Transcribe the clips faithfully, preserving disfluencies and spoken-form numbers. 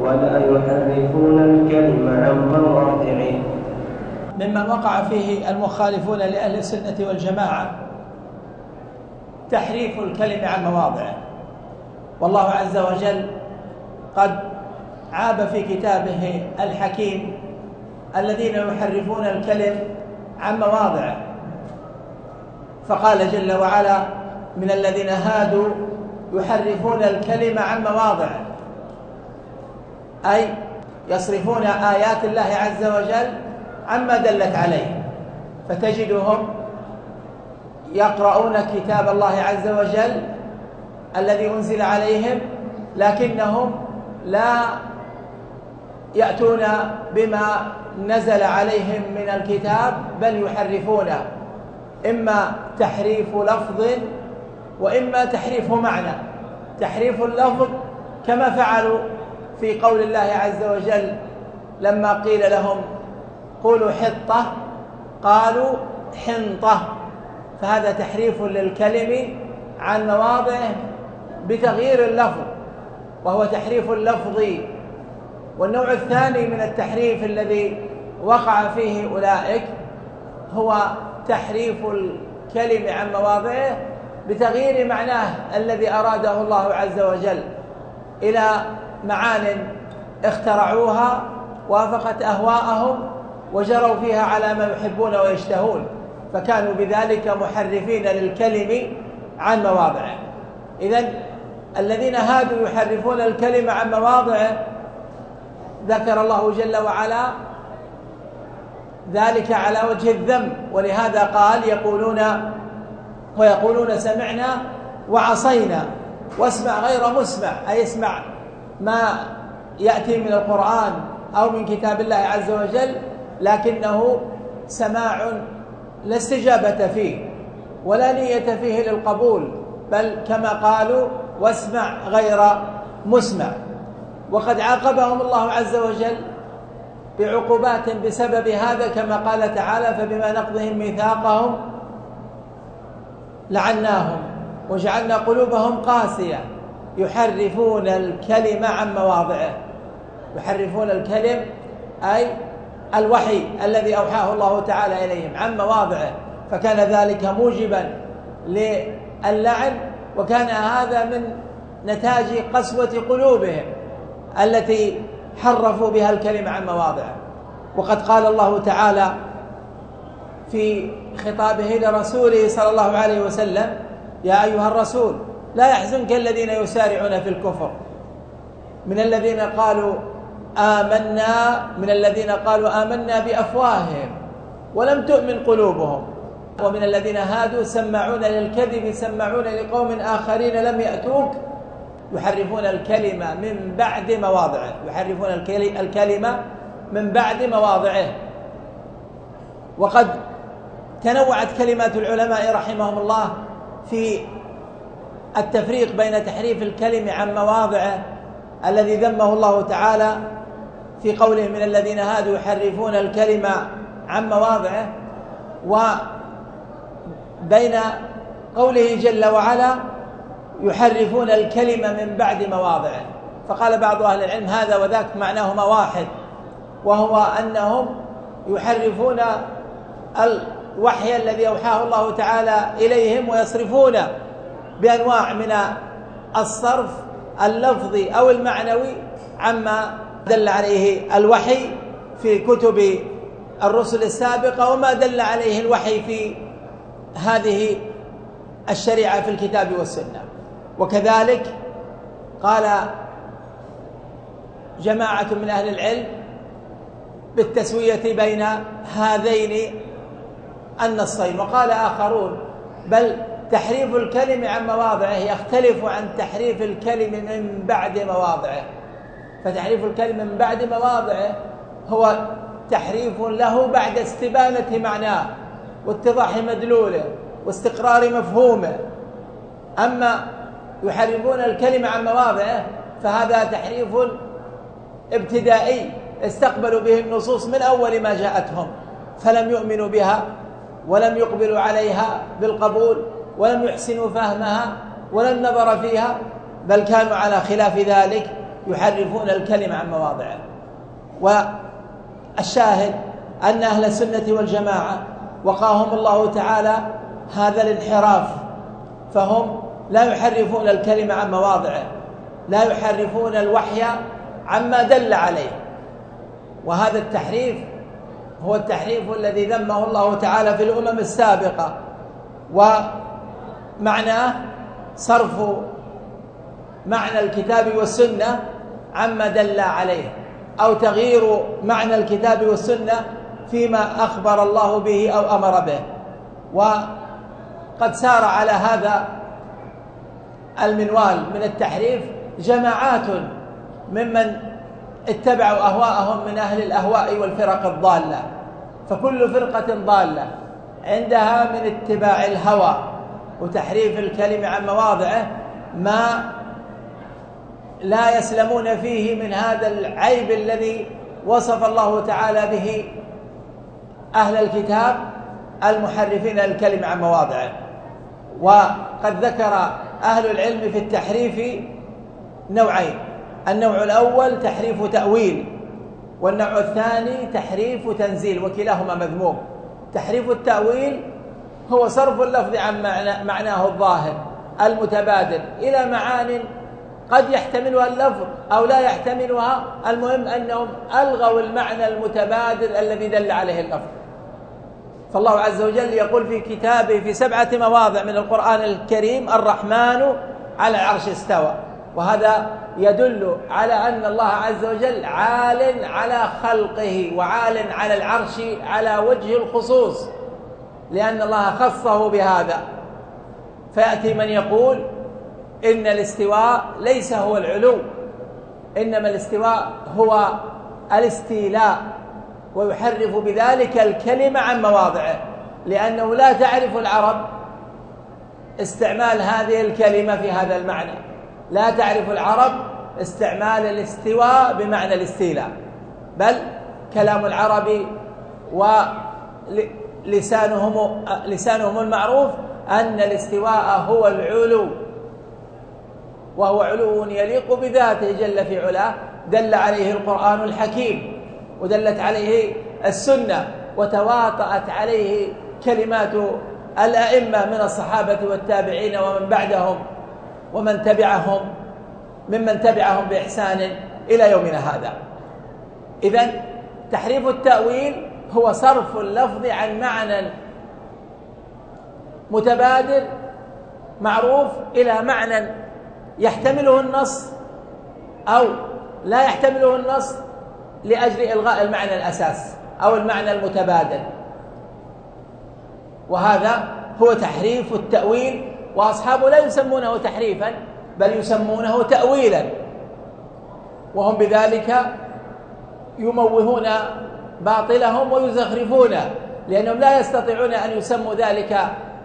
ولا يحرفون الكلم عن مواضعه. ممن وقع فيه المخالفون لأهل السنة والجماعة تحريف الكلم عن مواضعه، والله عز وجل قد عاب في كتابه الحكيم الذين يحرفون الكلم عن مواضعه، فقال جل وعلا: من الذين هادوا يحرفون الكلم عن مواضعه، أي يصرفون آيات الله عز وجل عما دلت عليه، فتجدهم يقرؤون كتاب الله عز وجل الذي أنزل عليهم، لكنهم لا يأتون بما نزل عليهم من الكتاب، بل يحرفونه، إما تحريف لفظ وإما تحريف معنى. تحريف اللفظ كما فعلوا في قول الله عز وجل لما قيل لهم قولوا حطة قالوا حنطة، فهذا تحريف للكلم عن مواضعه بتغيير اللفظ، وهو تحريف اللفظي. والنوع الثاني من التحريف الذي وقع فيه أولئك هو تحريف الكلم عن مواضعه بتغيير معناه الذي أراده الله عز وجل إلى معان اخترعوها وافقت أهواءهم وجروا فيها على ما يحبون ويشتهون، فكانوا بذلك محرفين للكلم عن مواضعه. إذن الذين هادوا يحرفون الكلم عن مواضعه ذكر الله جل وعلا ذلك على وجه الذم، ولهذا قال يقولون ويقولون سمعنا وعصينا واسمع غير مسمع، أي اسمع ما يأتي من القرآن أو من كتاب الله عز وجل، لكنه سماع لا استجابة فيه ولا نية فيه للقبول، بل كما قالوا واسمع غير مسمع. وقد عاقبهم الله عز وجل بعقوبات بسبب هذا، كما قال تعالى: فبما نقضهم ميثاقهم لعناهم وجعلنا قلوبهم قاسية يحرفون الكلم عن مواضعه. يحرفون الكلم أي الوحي الذي أوحاه الله تعالى إليهم عن مواضعه، فكان ذلك موجبا للعن، وكان هذا من نتاج قسوة قلوبهم التي حرفوا بها الكلمة عن مواضعه. وقد قال الله تعالى في خطابه لرسوله صلى الله عليه وسلم: يا أيها الرسول لا يحزنك الذين يسارعون في الكفر من الذين قالوا آمنا من الذين قالوا آمنا بأفواههم ولم تؤمن قلوبهم ومن الذين هادوا سماعون للكذب سماعون لقوم آخرين لم يأتوك يحرفون الكلمة من بعد مواضعه. يحرفون الكلمة من بعد مواضعه. وقد تنوعت كلمات العلماء رحمهم الله في التفريق بين تحريف الكلم عن مواضعه الذي ذمه الله تعالى في قوله: من الذين هادوا يحرفون الكلمة عن مواضعه، وبين قوله جل وعلا: يحرفون الكلمة من بعد مواضعه. فقال بعض أهل العلم: هذا وذاك معناهما واحد، وهو أنهم يحرفون الوحي الذي أوحاه الله تعالى إليهم ويصرفون بأنواع من الصرف اللفظي أو المعنوي عما دل عليه الوحي في كتب الرسل السابقة وما دل عليه الوحي في هذه الشريعة في الكتاب والسنة. وكذلك قال جماعة من أهل العلم بالتسوية بين هذين النصين، وقال آخرون بل تحريف الكلم عن مواضعه يختلف عن تحريف الكلم من بعد مواضعه. فتحريف الكلم من بعد مواضعه هو تحريف له بعد استبانة معناه واتضاح مدلوله واستقرار مفهومه. أما يحرفون الكلمة عن مواضعه فهذا تحريف ابتدائي استقبلوا به النصوص من أول ما جاءتهم فلم يؤمنوا بها ولم يقبلوا عليها بالقبول ولم يحسنوا فهمها ولم نظر فيها، بل كانوا على خلاف ذلك يحرفون الكلم عن مواضعه. والشاهد أن أهل السنة والجماعة وقاهم الله تعالى هذا الانحراف، فهم لا يحرفون الكلم عن مواضعه، لا يحرفون الوحي عما دل عليه. وهذا التحريف هو التحريف الذي ذمه الله تعالى في الأمم السابقة، ومعناه صرف معنى الكتاب والسنة عما دل عليه، أو تغيير معنى الكتاب والسنة فيما أخبر الله به أو أمر به. وقد سار على هذا المنوال من التحريف جماعات ممن اتبعوا أهواءهم من أهل الأهواء والفرق الضالة، فكل فرقة ضالة عندها من اتباع الهوى وتحريف الكلم عن مواضعه ما لا يسلمون فيه من هذا العيب الذي وصف الله تعالى به أهل الكتاب المحرفين الكلم عن مواضعه. وقد ذكر أهل العلم في التحريف نوعين: النوع الأول تحريف تأويل، والنوع الثاني تحريف تنزيل، وكلاهما مذموم. تحريف التأويل هو صرف اللفظ عن معناه الظاهر المتبادل إلى معان قد يحتملها اللفظ أو لا يحتملها، المهم أنهم ألغوا المعنى المتبادل الذي دل عليه اللفظ. فالله عز وجل يقول في كتابه في سبعة مواضع من القرآن الكريم: الرحمن على العرش استوى. وهذا يدل على أن الله عز وجل عال على خلقه وعال على العرش على وجه الخصوص، لأن الله خصه بهذا. فيأتي من يقول إن الاستواء ليس هو العلو، إنما الاستواء هو الاستيلاء، ويحرف بذلك الكلمة عن مواضعه، لأنه لا تعرف العرب استعمال هذه الكلمة في هذا المعنى، لا تعرف العرب استعمال الاستواء بمعنى الاستيلاء، بل كلام العرب ولسانهم لسانهم المعروف أن الاستواء هو العلو، وهو علو يليق بذاته جل في علاه، دل عليه القرآن الحكيم، ودلت عليه السنة، وتواطأت عليه كلمات الأئمة من الصحابة والتابعين ومن بعدهم ومن تبعهم ممن تبعهم بإحسان إلى يومنا هذا. إذن تحريف التأويل هو صرف اللفظ عن معنى متبادل معروف إلى معنى يحتمله النص أو لا يحتمله النص لأجل إلغاء المعنى الأساس أو المعنى المتبادل، وهذا هو تحريف التأويل. وأصحابه لا يسمونه تحريفا بل يسمونه تأويلا، وهم بذلك يموهون باطلهم ويزخرفونه، لأنهم لا يستطيعون أن يسموا ذلك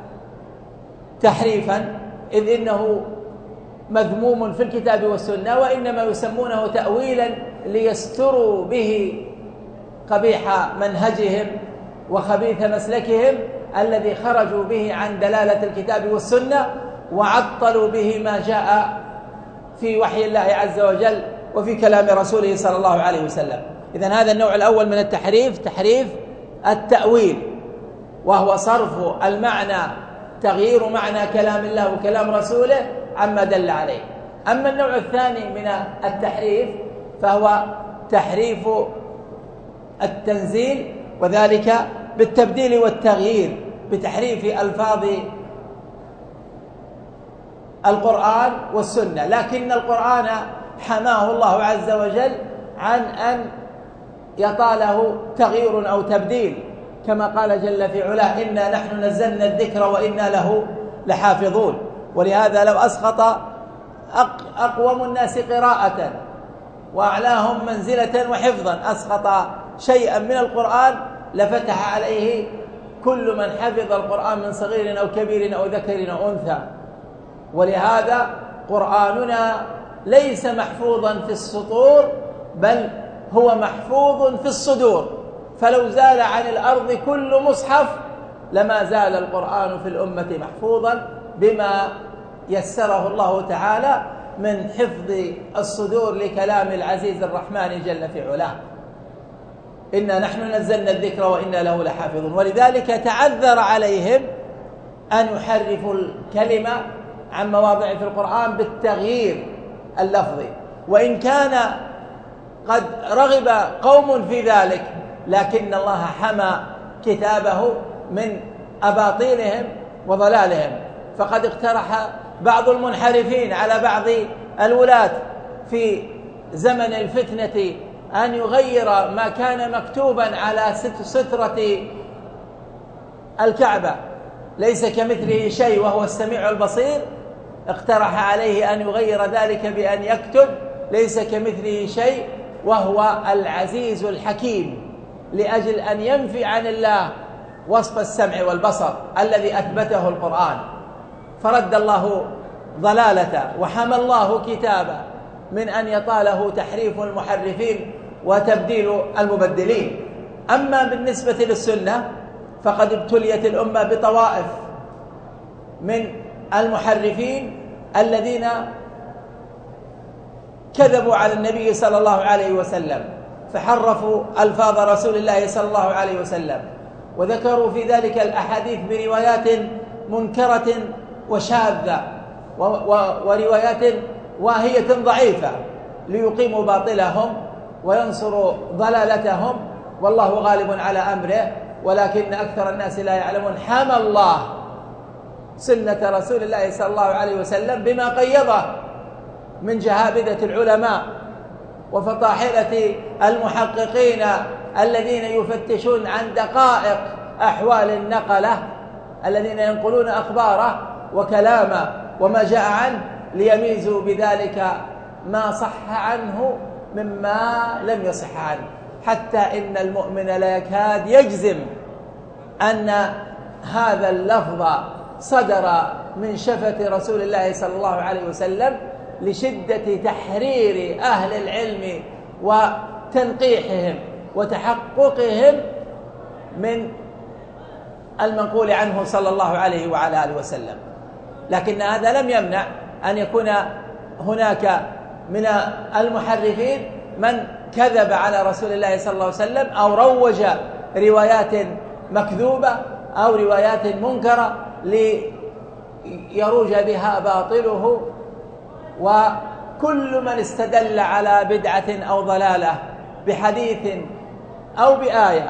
تحريفا إذ إنه مذموم في الكتاب والسنة، وإنما يسمونه تأويلا ليستروا به قبيح منهجهم وخبيث مسلكهم الذي خرجوا به عن دلالة الكتاب والسنة، وعطلوا به ما جاء في وحي الله عز وجل وفي كلام رسوله صلى الله عليه وسلم. إذن هذا النوع الأول من التحريف تحريف التأويل، وهو صرف المعنى، تغيير معنى كلام الله وكلام رسوله عما دل عليه. أما النوع الثاني من التحريف فهو تحريف التنزيل، وذلك بالتبديل والتغيير، بتحريف ألفاظ القرآن والسنة. لكن القرآن حماه الله عز وجل عن أن يطاله تغيير أو تبديل، كما قال جل في علاه: إنا نحن نزلنا الذكر وإنا له لحافظون. ولهذا لو أسقط أقوم الناس قراءة وأعلاهم منزلة وحفظا أسقط شيئا من القرآن لفتح عليه كل من حفظ القرآن من صغير أو كبير أو ذكر أو أنثى. ولهذا قرآننا ليس محفوظا في السطور بل هو محفوظ في الصدور، فلو زال عن الأرض كل مصحف لما زال القرآن في الأمة محفوظا بما يسره الله تعالى من حفظ الصدور لكلام العزيز الرحمن جل في علاه. إنا نحن نزلنا الذكر وإنا له لحافظون. ولذلك تعذر عليهم أن يحرفوا الكلمة عن مواضع في القرآن بالتغيير اللفظي، وإن كان قد رغب قوم في ذلك، لكن الله حمى كتابه من أباطيلهم وضلالهم. فقد اقترح بعض المنحرفين على بعض الولاة في زمن الفتنة أن يغير ما كان مكتوبا على سترة الكعبة ليس كمثله شيء وهو السميع البصير. اقترح عليه أن يغير ذلك بأن يكتب ليس كمثله شيء وهو العزيز الحكيم، لأجل أن ينفي عن الله وصف السمع والبصر الذي أثبته القرآن. فرد الله ضلالته وحمى الله كتابه من أن يطاله تحريف المحرفين وتبديل المبدلين. أما بالنسبة للسنة فقد ابتليت الأمة بطوائف من المحرفين الذين كذبوا على النبي صلى الله عليه وسلم، فحرفوا ألفاظ رسول الله صلى الله عليه وسلم، وذكروا في ذلك الأحاديث بروايات منكرة وشاذة وروايات واهية ضعيفة ليقيموا باطلهم وينصروا ضلالتهم، والله غالب على أمره ولكن أكثر الناس لا يعلمون. حمى الله سنة رسول الله صلى الله عليه وسلم بما قيضه من جهابذة العلماء وفطاحلة المحققين الذين يفتشون عن دقائق أحوال النقلة الذين ينقلون أخباره وكلامه وما جاء عنه ليميزوا بذلك ما صح عنه مما لم يصح عنه، حتى إن المؤمن لا يكاد يجزم أن هذا اللفظ صدر من شفة رسول الله صلى الله عليه وسلم لشدة تحرير أهل العلم وتنقيحهم وتحققهم من المنقول عنه صلى الله عليه وعلى آله وسلم. لكن هذا لم يمنع أن يكون هناك من المحرفين من كذب على رسول الله صلى الله عليه وسلم أو روج روايات مكذوبة أو روايات منكرة ليروج بها باطله. وكل من استدل على بدعة أو ضلالة بحديث أو بآية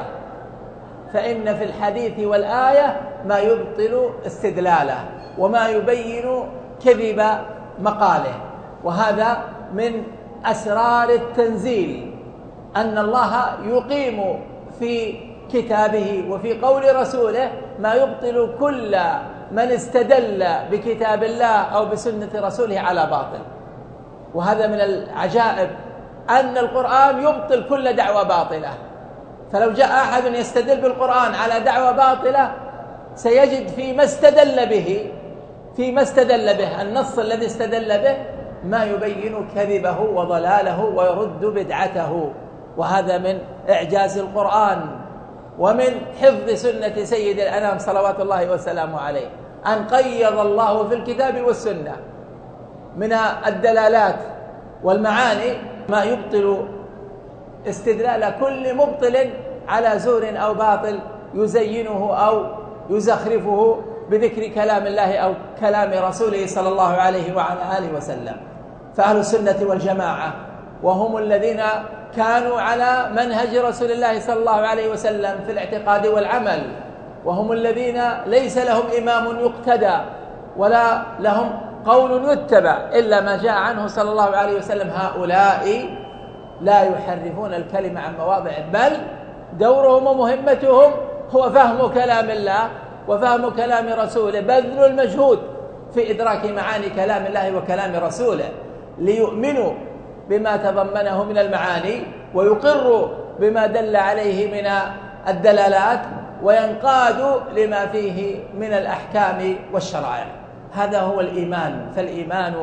فإن في الحديث والآية ما يبطل استدلاله وما يبين كذب مقاله. وهذا من أسرار التنزيل أن الله يقيم في كتابه وفي قول رسوله ما يبطل كل من استدل بكتاب الله أو بسنة رسوله على باطل. وهذا من العجائب أن القرآن يبطل كل دعوة باطلة. فلو جاء أحد يستدل بالقرآن على دعوة باطلة سيجد فيما استدل به فيما استدل به النص الذي استدل به ما يبين كذبه وضلاله ويرد بدعته. وهذا من إعجاز القرآن ومن حفظ سنة سيد الأنام صلوات الله وسلامه عليه أن قيض الله في الكتاب والسنة من الدلالات والمعاني ما يبطل استدلال كل مبطل على زور أو باطل يزينه أو يزخرفه بذكر كلام الله أو كلام رسوله صلى الله عليه وعلى آله وسلم. فأهل السنة والجماعة وهم الذين كانوا على منهج رسول الله صلى الله عليه وسلم في الاعتقاد والعمل، وهم الذين ليس لهم إمام يقتدى ولا لهم قول يتبع إلا ما جاء عنه صلى الله عليه وسلم. هؤلاء لا يحرفون الكلمة عن مواضعه، بل دورهم ومهمتهم هو فهم كلام الله وفهم كلام رسوله، بذل المجهود في إدراك معاني كلام الله وكلام رسوله ليؤمنوا بما تضمنه من المعاني ويقروا بما دل عليه من الدلالات وينقادوا لما فيه من الأحكام والشرائع. هذا هو الإيمان. فالإيمان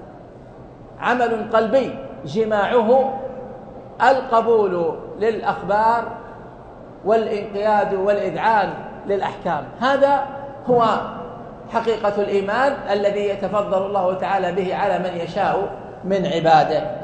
عمل قلبي جماعه القبول للأخبار والانقياد والإذعان للأحكام. هذا هو حقيقة الإيمان الذي يتفضل الله تعالى به على من يشاء من عباده.